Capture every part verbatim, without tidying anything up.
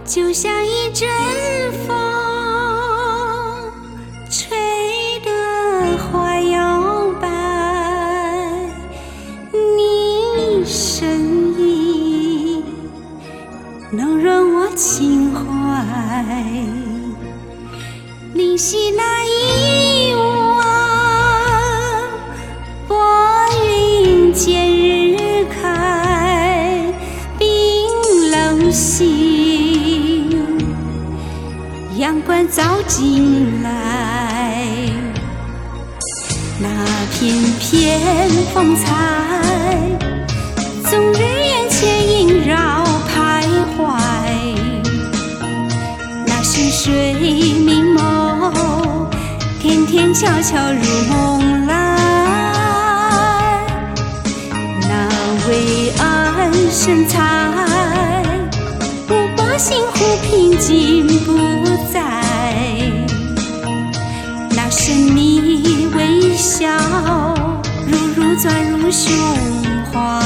就像一阵风，吹得花摇摆。你身影能润我情怀，灵犀那一晚，拨云见日开，冰冷心，阳光照进来。那片片风采，纵日眼前萦绕徘徊。那深水明眸，天天悄悄入梦来。那伟岸神采，无波心湖平静不在。那神秘微笑，如如钻入胸怀。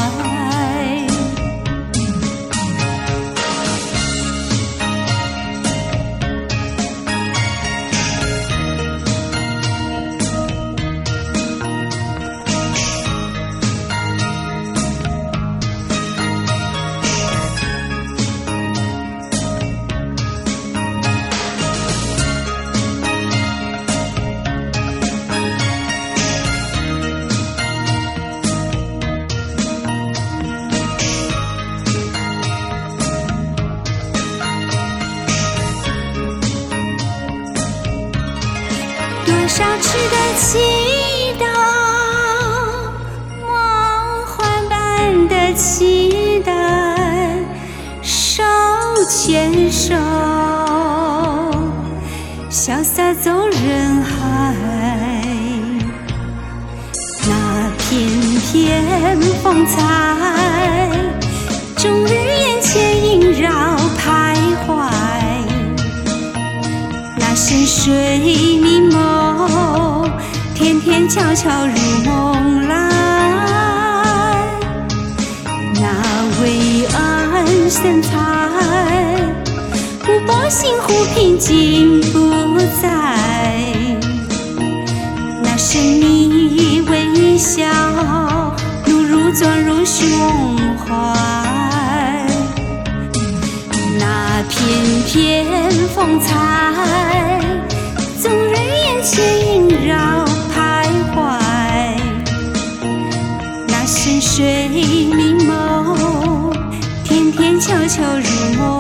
多少痴的祈祷，梦幻般的期待，手牵手，潇洒走人海。那片片风采，终日眼前萦绕徘徊。那深水明眸，天天悄悄入梦来。那伟岸神采，无波心湖平静不在。那神秘微笑，如如钻入胸怀。那片片风采，纵日眼前萦绕徘徊。那深水明眸，天天悄悄入梦。